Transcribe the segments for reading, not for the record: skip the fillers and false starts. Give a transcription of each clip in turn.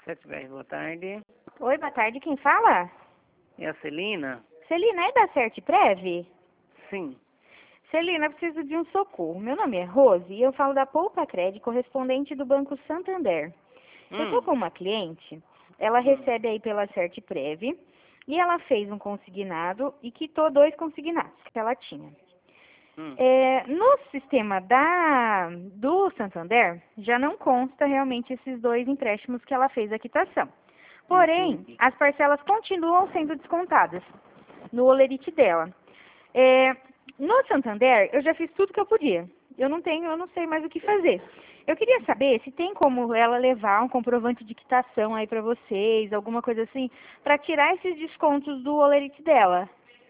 710, boa tarde. Oi, boa tarde. Quem fala? É a Celina? Celina, é da Certprev? Sim. Celina, eu preciso de um socorro. Meu nome é Rose e eu falo da Poupa Cred, correspondente do Banco Santander. Eu tô com uma cliente, ela recebe aí pela Certprev e ela fez um consignado e quitou 2 consignados que ela tinha. No sistema do Santander, já não consta realmente esses 2 empréstimos que ela fez a quitação. Porém, as parcelas continuam sendo descontadas no holerite dela. No Santander, eu já fiz tudo que eu podia. Eu não sei mais o que fazer. Eu queria saber se tem como ela levar um comprovante de quitação aí para vocês, alguma coisa assim, para tirar esses descontos do holerite dela.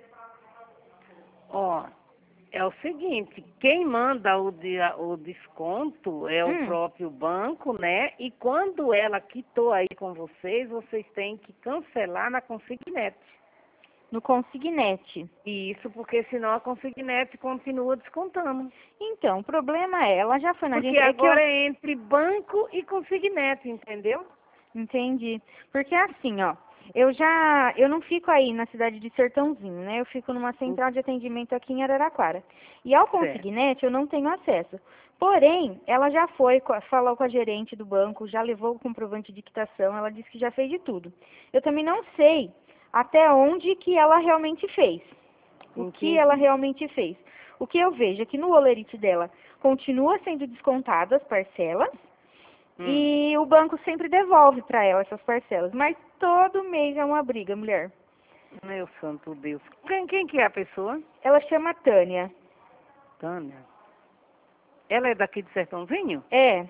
Ó, é o seguinte, quem manda o desconto é o próprio banco, né? E quando ela quitou aí com vocês, vocês têm que cancelar na consignete. No consignete. Isso, porque senão a consignete continua descontando. Então, o problema é, ela já foi na Porque agência... agora é entre banco e consignete, entendeu? Entendi. Porque assim, ó, eu não fico aí na cidade de Sertãozinho, né? Eu fico numa central de atendimento aqui em Araraquara. E ao consignete eu não tenho acesso. Porém, ela já falou com a gerente do banco, já levou o comprovante de quitação, ela disse que já fez de tudo. Eu também não sei até onde que ela realmente fez. O que ela realmente fez. O que eu vejo é que no holerite dela continua sendo descontadas as parcelas, e o banco sempre devolve para ela essas parcelas. Mas todo mês é uma briga, mulher. Meu santo Deus. Quem que é a pessoa? Ela chama Tânia. Tânia. Ela é daqui de Sertãozinho? É.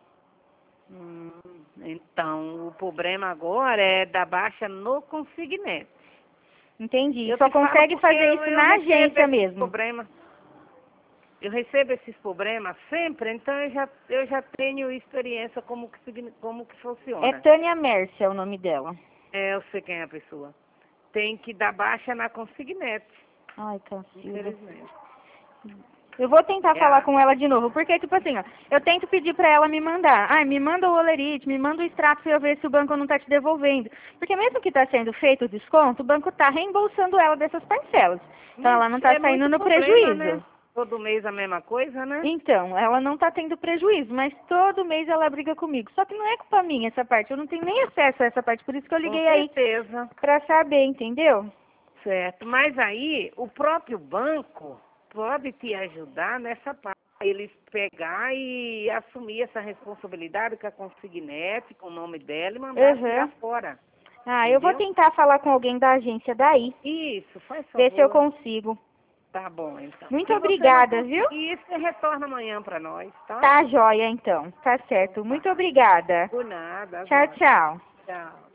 Então, o problema agora é da baixa no consignete. Entendi. Só consegue fazer isso na agência mesmo. Eu recebo esses problemas sempre, então eu já tenho experiência como que funciona. É Tânia Mércia é o nome dela. Eu sei quem é a pessoa. Tem que dar baixa na consignete. Ai, Cancila. Infelizmente. Eu vou tentar falar com ela de novo, porque, tipo assim, ó, eu tento pedir pra ela me mandar. Ai, me manda o holerite, me manda o extrato pra eu ver se o banco não tá te devolvendo. Porque mesmo que tá sendo feito o desconto, o banco tá reembolsando ela dessas parcelas. Então ela não tá saindo no prejuízo. Né? Todo mês a mesma coisa, né? Então, ela não tá tendo prejuízo, mas todo mês ela briga comigo. Só que não é culpa minha essa parte, eu não tenho nem acesso a essa parte, por isso que eu liguei aí pra saber, entendeu? Certo, mas aí o próprio banco pode te ajudar nessa parte. Eles pegar e assumir essa responsabilidade com a consignete, com o nome dela e mandar tirar fora. Ah, entendeu? Eu vou tentar falar com alguém da agência daí. Isso, faz favor. Ver se eu consigo. Tá bom, então. Muito obrigada, viu? E você retorna amanhã para nós, tá? Tá joia, então. Tá certo. Muito obrigada. Por nada. Tchau, tchau. Tchau.